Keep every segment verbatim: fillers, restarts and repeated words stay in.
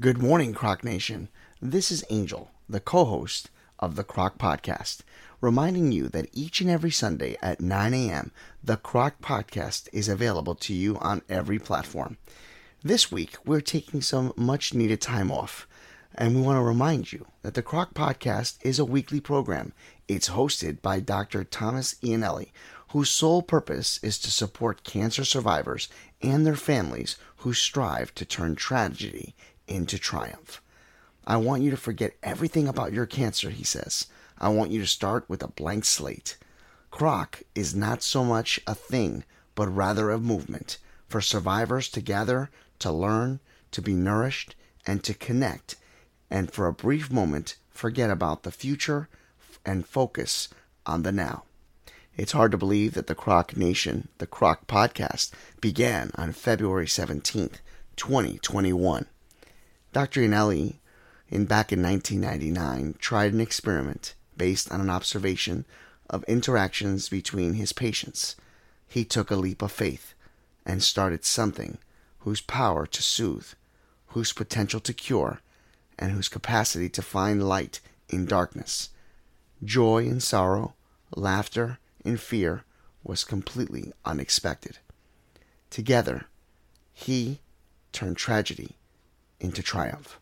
Good morning, Croc Nation. This is Angel, the co-host of the Croc Podcast, reminding you that each and every Sunday at nine a.m., the Croc Podcast is available to you on every platform. This week, we're taking some much-needed time off, and we want to remind you that the Croc Podcast is a weekly program. It's hosted by Doctor Thomas Iannelli, whose sole purpose is to support cancer survivors and their families who strive to turn tragedy into triumph. I want you to forget everything about your cancer, he says. I want you to start with a blank slate. Croc is not so much a thing, but rather a movement for survivors to gather, to learn, to be nourished, and to connect, and for a brief moment, forget about the future and focus on the now. It's hard to believe that the Croc Nation, the Croc Podcast, began on February seventeenth, twenty twenty-one. Doctor Iannelli, in back in nineteen ninety-nine, tried an experiment based on an observation of interactions between his patients. He took a leap of faith and started something whose power to soothe, whose potential to cure, and whose capacity to find light in darkness. Joy in sorrow, laughter in fear was completely unexpected. Together, he turned tragedy into triumph.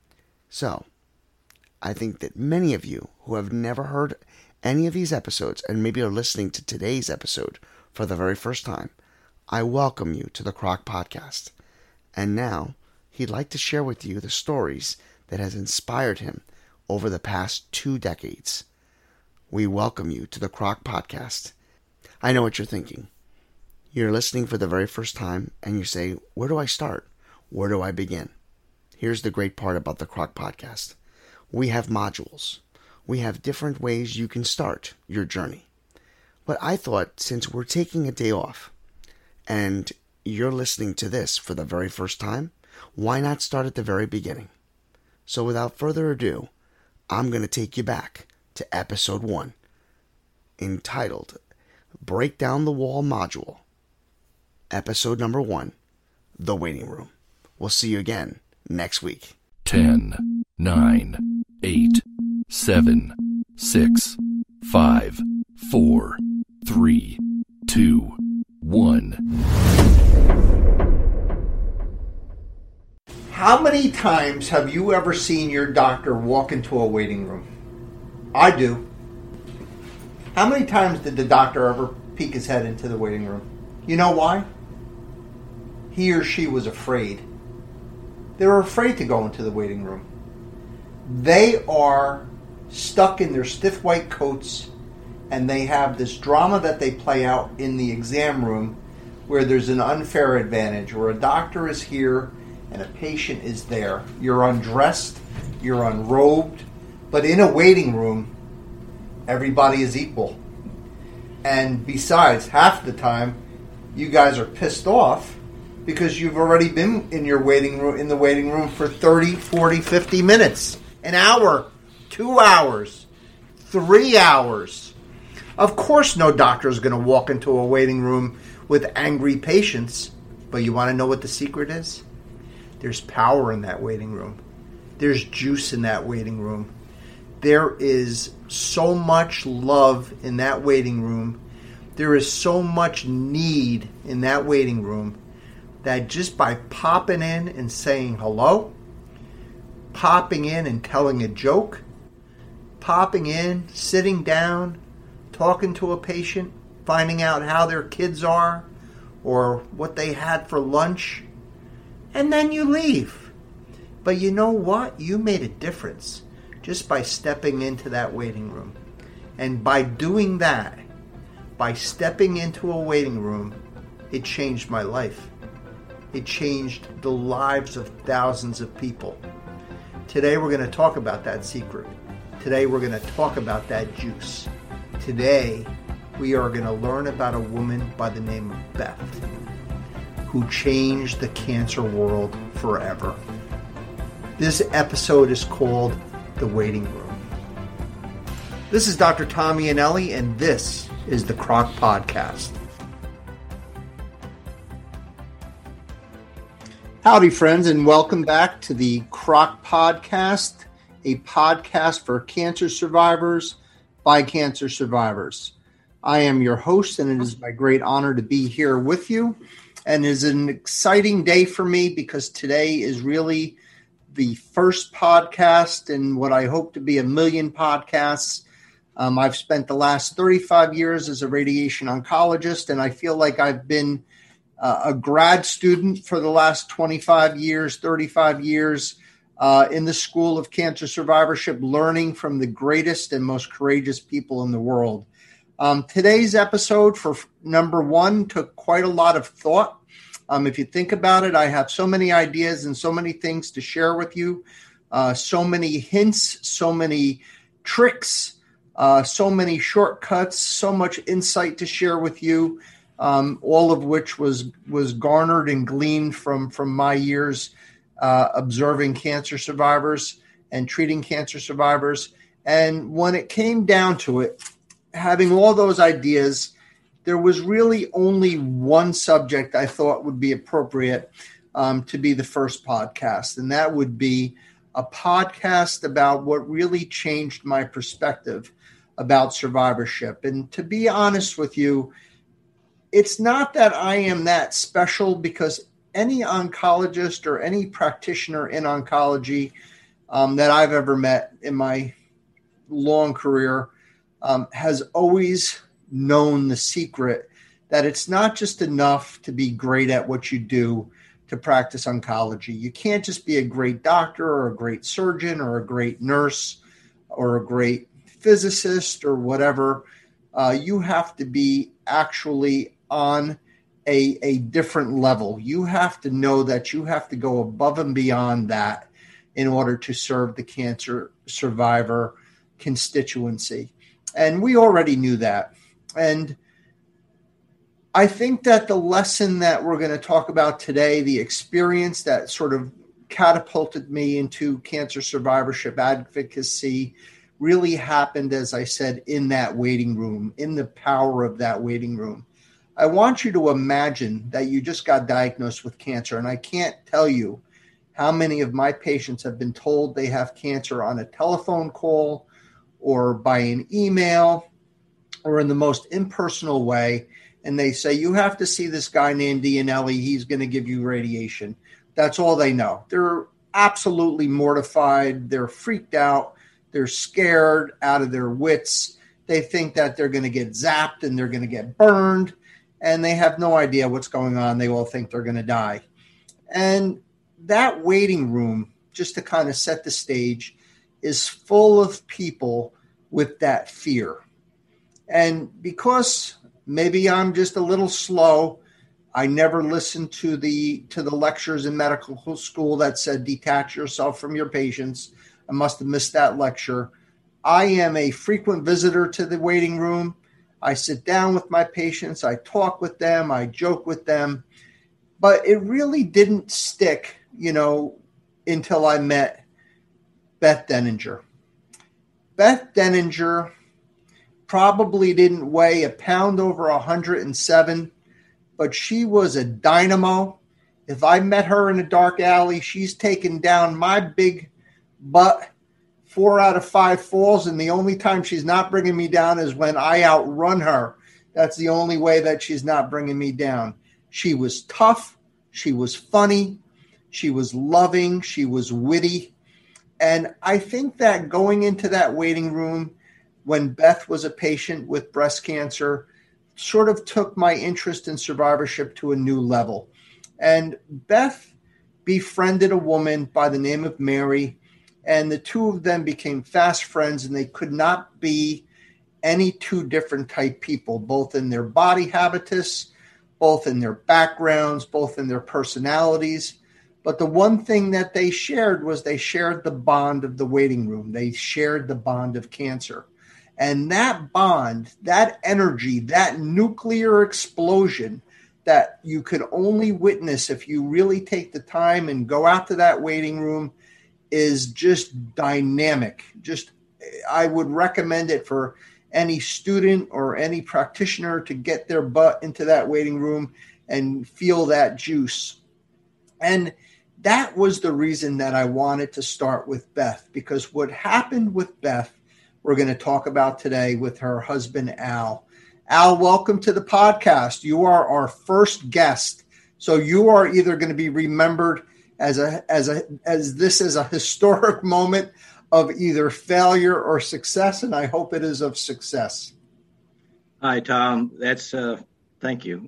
So, I think that many of you who have never heard any of these episodes and maybe are listening to today's episode for the very first time, I welcome you to the Croc Podcast. And now, he'd like to share with you the stories that has inspired him over the past two decades. We welcome you to the Croc Podcast. I know what you're thinking. You're listening for the very first time and you say, where do I start? Where do I begin? Here's the great part about the Croc Podcast. We have modules. We have different ways you can start your journey. But I thought, since we're taking a day off and you're listening to this for the very first time, why not start at the very beginning? So without further ado, I'm going to take you back to episode one, entitled Break Down the Wall Module. Episode number one, The Waiting Room. We'll see you again next week. ten, nine, eight, seven, six, five, four, three, two, one. How many times have you ever seen your doctor walk into a waiting room? I do. How many times did the doctor ever peek his head into the waiting room? You know why? He or she was afraid. They were afraid to go into the waiting room. They are stuck in their stiff white coats, and they have this drama that they play out in the exam room where there's an unfair advantage, where a doctor is here and a patient is there. You're undressed, you're unrobed, but in a waiting room, everybody is equal. And besides, half the time, you guys are pissed off because you've already been in your waiting room, in the waiting room for thirty, forty, fifty minutes, an hour, two hours, three hours. Of course, no doctor is going to walk into a waiting room with angry patients, but you want to know what the secret is? There's power in that waiting room. There's juice in that waiting room. There is so much love in that waiting room. There is so much need in that waiting room that just by popping in and saying hello, popping in and telling a joke, popping in, sitting down, talking to a patient, finding out how their kids are or what they had for lunch, and then you leave. But you know what? You made a difference just by stepping into that waiting room. And by doing that, by stepping into a waiting room, it changed my life. It changed the lives of thousands of people. Today we're going to talk about that secret. Today we're going to talk about that juice. Today we are going to learn about a woman by the name of Beth, who changed the cancer world forever. This episode is called The Waiting Room. This is Doctor Tom Iannelli, and this is the Croc Podcast. Howdy, friends, and welcome back to the Croc Podcast, a podcast for cancer survivors by cancer survivors. I am your host, and it is my great honor to be here with you. And it is an exciting day for me because today is really the first podcast in what I hope to be a million podcasts. Um, I've spent the last thirty-five years as a radiation oncologist, and I feel like I've been uh, a grad student for the last twenty-five years, thirty-five years uh, in the School of Cancer Survivorship, learning from the greatest and most courageous people in the world. Um, today's episode for number one took quite a lot of thought. Um, if you think about it, I have so many ideas and so many things to share with you, uh, so many hints, so many tricks, uh, so many shortcuts, so much insight to share with you, um, all of which was was garnered and gleaned from, from my years uh, observing cancer survivors and treating cancer survivors. And when it came down to it, having all those ideas, there was really only one subject I thought would be appropriate um, to be the first podcast, and that would be a podcast about what really changed my perspective about survivorship. And to be honest with you, it's not that I am that special, because any oncologist or any practitioner in oncology um, that I've ever met in my long career um, has always known the secret that it's not just enough to be great at what you do to practice oncology. You can't just be a great doctor or a great surgeon or a great nurse or a great physicist or whatever. Uh, you have to be actually on a, a different level. You have to know that you have to go above and beyond that in order to serve the cancer survivor constituency. And we already knew that. And I think that the lesson that we're going to talk about today, the experience that sort of catapulted me into cancer survivorship advocacy, really happened, as I said, in that waiting room, in the power of that waiting room. I want you to imagine that you just got diagnosed with cancer, and I can't tell you how many of my patients have been told they have cancer on a telephone call or by an email or in the most impersonal way. And they say, you have to see this guy named Iannelli. He's going to give you radiation. That's all they know. They're absolutely mortified. They're freaked out. They're scared out of their wits. They think that they're going to get zapped and they're going to get burned. And they have no idea what's going on. They all think they're going to die. And that waiting room, just to kind of set the stage, is full of people with that fear. And because maybe I'm just a little slow, I never listened to the to the lectures in medical school that said detach yourself from your patients. I must have missed that lecture. I am a frequent visitor to the waiting room. I sit down with my patients. I talk with them. I joke with them. But it really didn't stick, you know, until I met Beth Denninger. Beth Denninger probably didn't weigh a pound over one hundred seven, but she was a dynamo. If I met her in a dark alley, she's taken down my big butt four out of five falls, and the only time she's not bringing me down is when I outrun her. That's the only way that she's not bringing me down. She was tough. She was funny. She was loving. She was witty. And I think that going into that waiting room when Beth was a patient with breast cancer sort of took my interest in survivorship to a new level. And Beth befriended a woman by the name of Mary, and the two of them became fast friends, and they could not be any two different type people, both in their body habitus, both in their backgrounds, both in their personalities. But the one thing that they shared was they shared the bond of the waiting room. They shared the bond of cancer. And that bond, that energy, that nuclear explosion that you could only witness if you really take the time and go out to that waiting room is just dynamic. Just, I would recommend it for any student or any practitioner to get their butt into that waiting room and feel that juice. And that was the reason that I wanted to start with Beth, because what happened with Beth, we're going to talk about today with her husband, Al. Al, welcome to the podcast. You are our first guest. So you are either going to be remembered as a as a as this is a historic moment of either failure or success, and I hope it is of success. Hi, Tom. That's uh, thank you.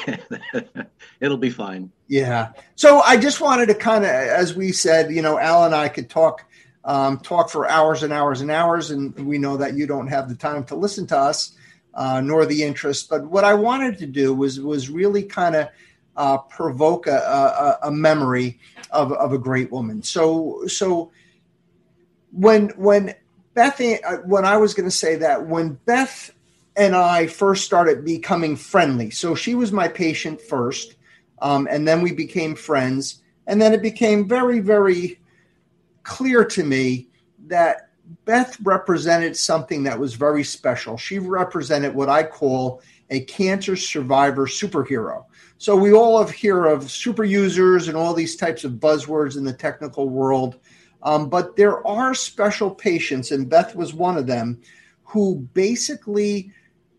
It'll be fine. Yeah. So I just wanted to kind of, as we said, you know, Al and I could talk um, talk for hours and hours and hours, and we know that you don't have the time to listen to us, uh, nor the interest. But what I wanted to do was was really kind of uh, provoke a, a, a memory of, of a great woman. So so when when Beth, when I was going to say that when Beth and I first started becoming friendly, so she was my patient first. Um, and then we became friends. And then it became very, very clear to me that Beth represented something that was very special. She represented what I call a cancer survivor superhero. So we all have heard of super users and all these types of buzzwords in the technical world. Um, but there are special patients, and Beth was one of them, who basically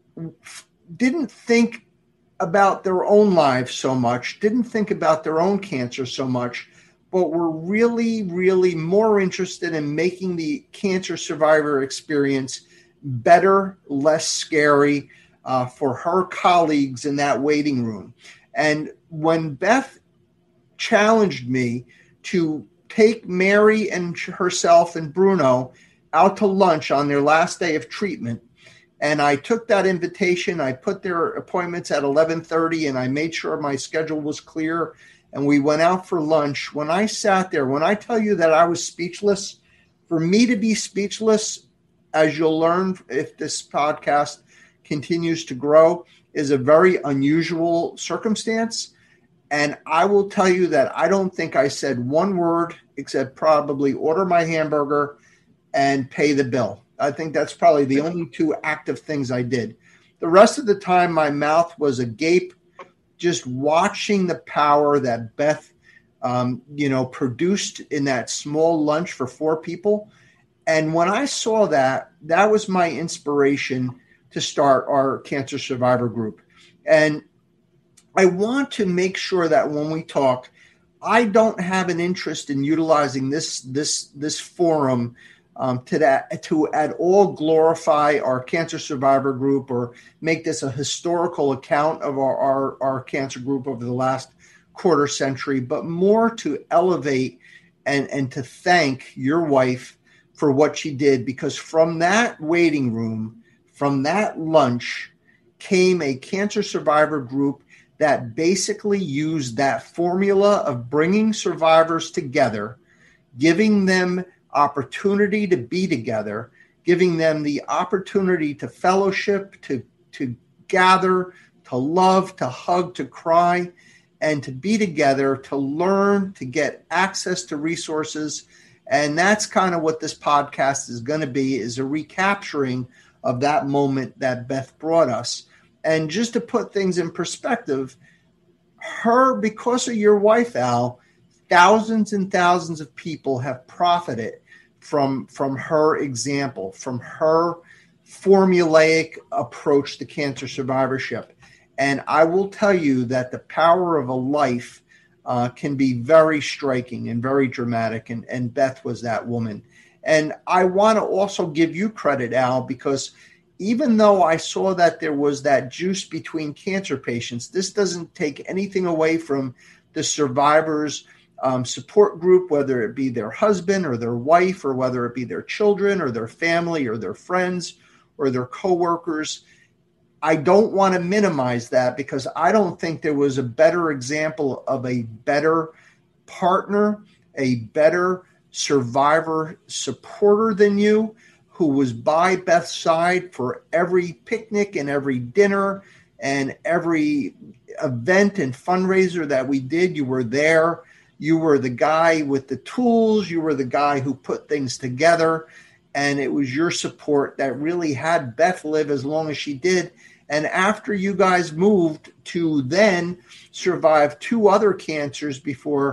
didn't think about their own lives so much, didn't think about their own cancer so much, but were really, really more interested in making the cancer survivor experience better, less scary uh, for her colleagues in that waiting room. And when Beth challenged me to take Mary and herself and Bruno out to lunch on their last day of treatment, and I took that invitation, I put their appointments at eleven thirty, and I made sure my schedule was clear, and we went out for lunch. When I sat there, when I tell you that I was speechless, for me to be speechless, as you'll learn if this podcast continues to grow, is a very unusual circumstance. And I will tell you that I don't think I said one word except probably order my hamburger and pay the bill. I think that's probably the only two active things I did. The rest of the time, my mouth was agape, just watching the power that Beth, um, you know, produced in that small lunch for four people. And when I saw that, that was my inspiration to start our cancer survivor group. And I want to make sure that when we talk, I don't have an interest in utilizing this this this forum Um, to that, to at all glorify our cancer survivor group or make this a historical account of our, our, our cancer group over the last quarter century, but more to elevate and, and to thank your wife for what she did, because from that waiting room, from that lunch, came a cancer survivor group that basically used that formula of bringing survivors together, giving them opportunity to be together, giving them the opportunity to fellowship, to, to gather, to love, to hug, to cry, and to be together, to learn, to get access to resources. And that's kind of what this podcast is going to be, is a recapturing of that moment that Beth brought us. And just to put things in perspective, her, because of your wife, Al, thousands and thousands of people have profited from, from her example, from her formulaic approach to cancer survivorship. And I will tell you that the power of a life uh, can be very striking and very dramatic. And, and Beth was that woman. And I want to also give you credit, Al, because even though I saw that there was that juice between cancer patients, this doesn't take anything away from the survivors' um, support group, whether it be their husband or their wife, or whether it be their children or their family or their friends or their coworkers. I don't want to minimize that, because I don't think there was a better example of a better partner, a better survivor supporter than you, who was by Beth's side for every picnic and every dinner and every event and fundraiser that we did. You were there. You were the guy with the tools. You were the guy who put things together. And it was your support that really had Beth live as long as she did. And after you guys moved to then survive two other cancers before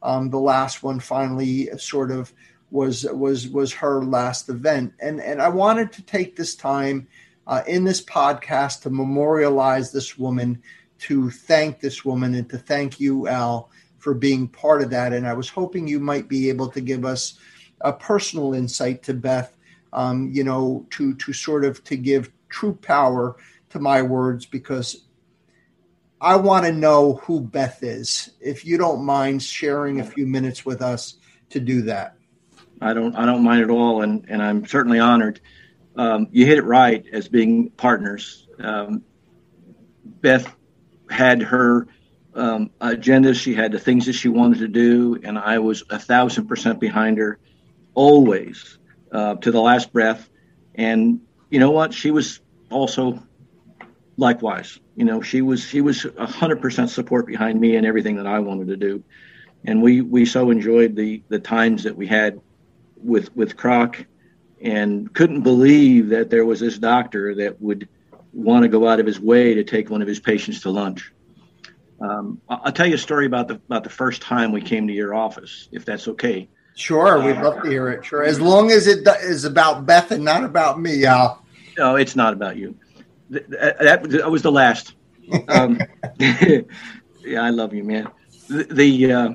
Um, the last one finally sort of was was was her last event. And, and I wanted to take this time uh, in this podcast to memorialize this woman, to thank this woman, and to thank you, Al, for being part of that. And I was hoping you might be able to give us a personal insight to Beth, um, you know, to to sort of to give true power to my words, because I want to know who Beth is. If you don't mind sharing a few minutes with us to do that. I don't I don't mind at all, and, and I'm certainly honored. Um, you hit it right as being partners. Um, Beth had her um, agenda. She had the things that she wanted to do, and I was a thousand percent behind her, always, uh, to the last breath. And you know what? She was also likewise. You know, she was she was a hundred percent support behind me and everything that I wanted to do. And we we so enjoyed the the times that we had with with Kroc, and couldn't believe that there was this doctor that would want to go out of his way to take one of his patients to lunch. Um, I'll tell you a story about the about the first time we came to your office, if that's okay. Sure, we'd love to hear it. Sure, as long as it is about Beth and not about me, Al. No, it's not about you. That, that, that was the last. Um, yeah, I love you, man. The, the uh,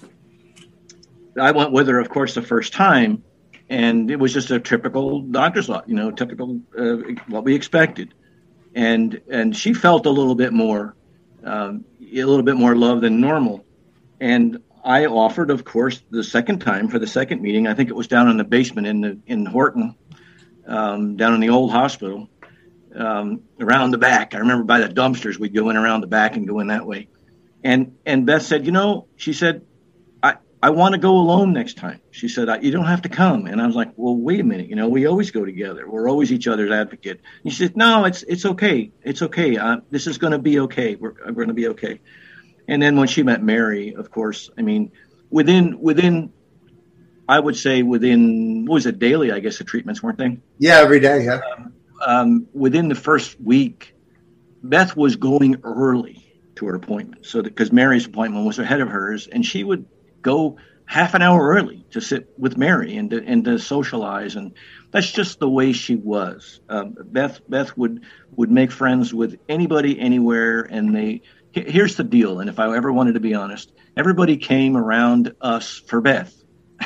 I went with her, of course, the first time, and it was just a typical doctor's lot, you know, typical uh, what we expected, and and she felt a little bit more, um, a little bit more love than normal, and I offered, of course, the second time for the second meeting. I think it was down in the basement in the in Horton, um, down in the old hospital. Um, around the back. I remember by the dumpsters, we'd go in around the back and go in that way. And and Beth said, you know, she said, I, I want to go alone next time. She said, you don't have to come. And I was like, well, wait a minute. You know, we always go together. We're always each other's advocate. And she said, no, it's it's okay. It's okay. Uh, this is going to be okay. We're, we're going to be okay. And then when she met Mary, of course, I mean, within, within, I would say within, what was it, daily, I guess the treatments, weren't they? Yeah, every day, yeah. Um, Um, within the first week, Beth was going early to her appointment. So because Mary's appointment was ahead of hers, and she would go half an hour early to sit with Mary and to, and to socialize. And that's just the way she was. Um, Beth Beth would, would make friends with anybody, anywhere. And they here's the deal. And if I ever wanted to be honest, everybody came around us for Beth.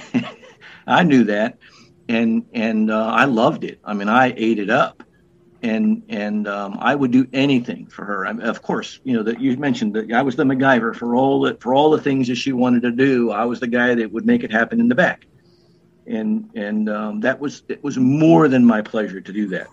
I knew that. And and uh, I loved it. I mean, I ate it up, and and um, I would do anything for her. I mean, of course, you know that you mentioned that I was the MacGyver for all the for all the things that she wanted to do. I was the guy that would make it happen in the back, and and um, that was it was more than my pleasure to do that.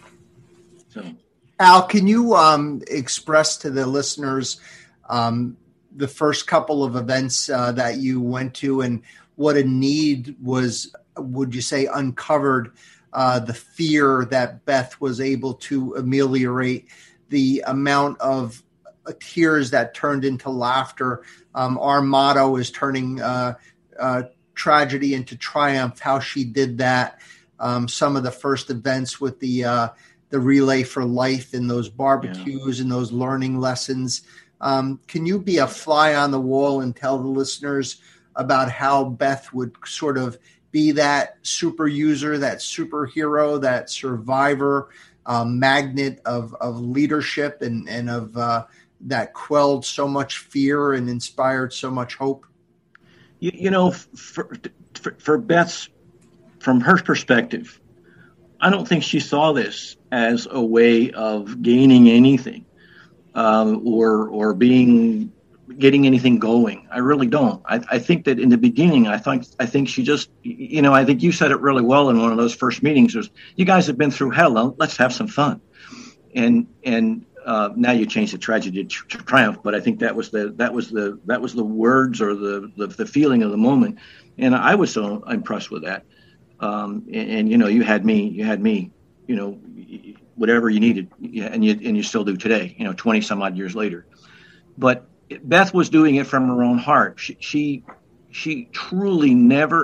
So, Al, can you um, express to the listeners um, the first couple of events uh, that you went to, and what a need was? Would you say uncovered uh, the fear that Beth was able to ameliorate, the amount of uh, tears that turned into laughter? Um, our motto is turning uh, uh, tragedy into triumph, how she did that. Um, some of the first events with the uh, the Relay for Life and those barbecues yeah. and those learning lessons. Um, can you be a fly on the wall and tell the listeners about how Beth would sort of be that super user, that superhero, that survivor, um, magnet of, of leadership and, and of uh, that quelled so much fear and inspired so much hope? You, you know, for, for, for Beth's, from her perspective, I don't think she saw this as a way of gaining anything um, or or being getting anything going. I really don't. I, I think that in the beginning, I think I think she just, you know, I think you said it really well in one of those first meetings. Was, you guys have been through hell. Let's have some fun. And and uh, now you changed the tragedy to triumph. But I think that was the that was the that was the words or the the, the feeling of the moment. And I was so impressed with that. Um, and, and you know, you had me. You had me. You know, whatever you needed, and you and you still do today. You know, twenty some odd years later. But Beth was doing it from her own heart. She, she, she truly never,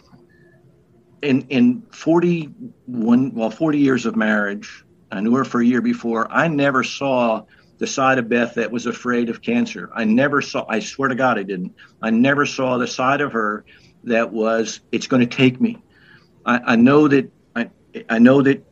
in in forty-one, well, forty years of marriage, I knew her for a year before. I never saw the side of Beth that was afraid of cancer. I never saw, I swear to God I didn't. I never saw the side of her that was, it's going to take me. I, I know that, I, I know that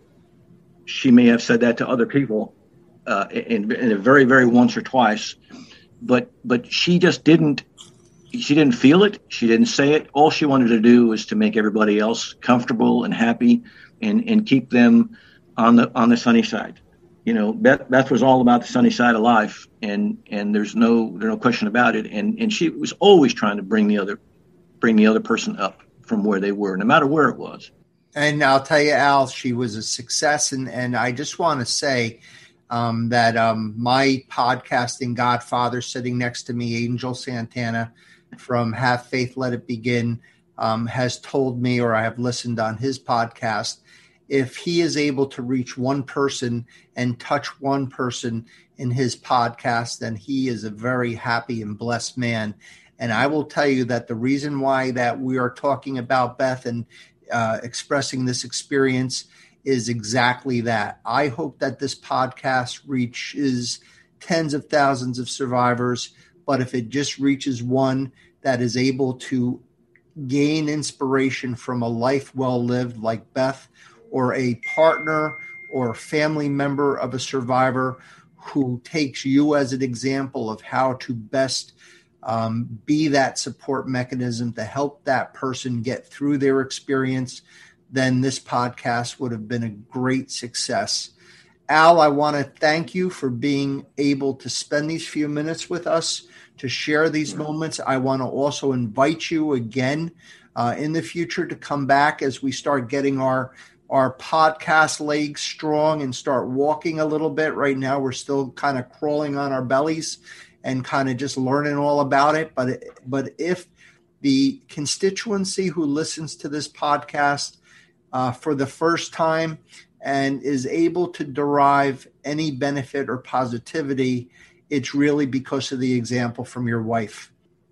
she may have said that to other people uh, in, in a very, very once or twice, but, but she just didn't, she didn't feel it. She didn't say it. All she wanted to do was to make everybody else comfortable and happy and, and keep them on the, on the sunny side. You know, Beth, Beth was all about the sunny side of life, and, and there's no there's no question about it. And and she was always trying to bring the other bring the other person up from where they were, no matter where it was. And I'll tell you, Al, she was a success. And, and I just want to say um, that um, my podcasting godfather sitting next to me, Angel Santana from Have Faith, Let It Begin, um, has told me, or I have listened on his podcast, if he is able to reach one person and touch one person in his podcast, then he is a very happy and blessed man. And I will tell you that the reason why that we are talking about Beth and uh, expressing this experience is exactly that. I hope that this podcast reaches tens of thousands of survivors, but if it just reaches one that is able to gain inspiration from a life well lived like Beth, or a partner or family member of a survivor who takes you as an example of how to best um, be that support mechanism to help that person get through their experience, then this podcast would have been a great success. Al, I want to thank you for being able to spend these few minutes with us to share these moments. I want to also invite you again uh, in the future to come back as we start getting our our podcast legs strong and start walking a little bit. Right now, we're still kind of crawling on our bellies and kind of just learning all about it. But, but if the constituency who listens to this podcast uh, for the first time and is able to derive any benefit or positivity, it's really because of the example from your wife.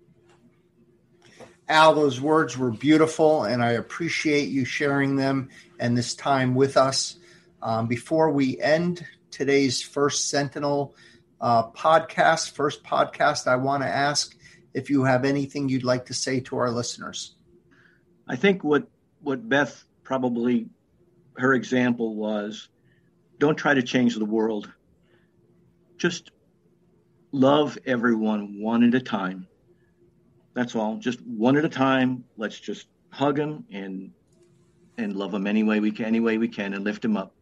Al, those words were beautiful, and I appreciate you sharing them and this time with us. Um, before we end today's First Sentinel uh, podcast, first podcast, I want to ask if you have anything you'd like to say to our listeners. I think what, what Beth probably, her example was, don't try to change the world. Just love everyone one at a time. That's all. Just one at a time. Let's just hug them and and love them any way we can, any way we can, and lift them up.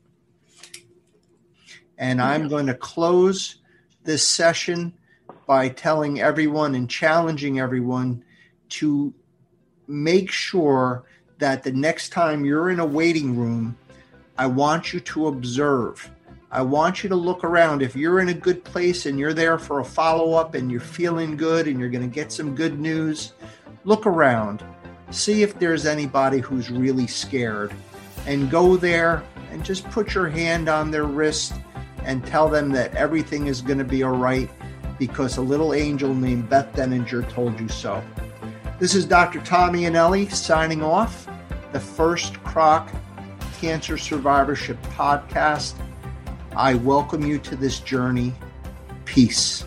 And I'm going to close this session by telling everyone and challenging everyone to make sure that the next time you're in a waiting room, I want you to observe. I want you to look around. If you're in a good place and you're there for a follow-up and you're feeling good and you're going to get some good news, look around. See if there's anybody who's really scared. And go there and just put your hand on their wrist and tell them that everything is going to be all right because a little angel named Beth Denninger told you so. This is Doctor Tommy Anelli signing off, the First Croc Cancer Survivorship Podcast. I welcome you to this journey. Peace.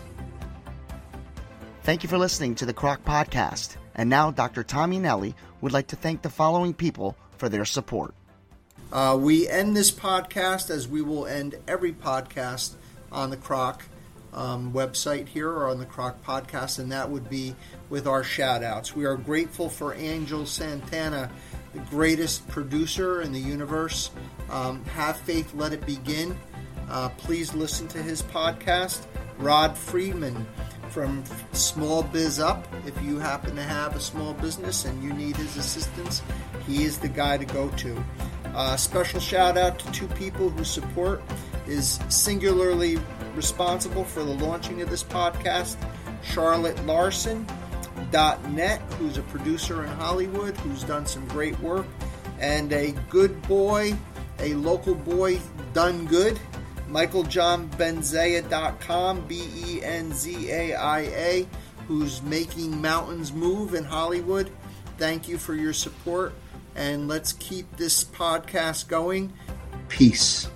Thank you for listening to the Croc Podcast. And now Doctor Tommy Anelli would like to thank the following people for their support. Uh, we end this podcast as we will end every podcast on the Croc um, website here or on the Croc Podcast, and that would be with our shout-outs. We are grateful for Angel Santana, the greatest producer in the universe. Um, Have Faith, Let It Begin. Uh, please listen to his podcast. Rod Friedman from Small Biz Up. If you happen to have a small business and you need his assistance, he is the guy to go to. Uh, special shout out to two people whose support is singularly responsible for the launching of this podcast. Charlotte Larson dot net, who's a producer in Hollywood, who's done some great work, and a good boy, a local boy done good, Michael John Benzea dot com, B E N Z A I A, who's making mountains move in Hollywood. Thank you for your support, and let's keep this podcast going. Peace.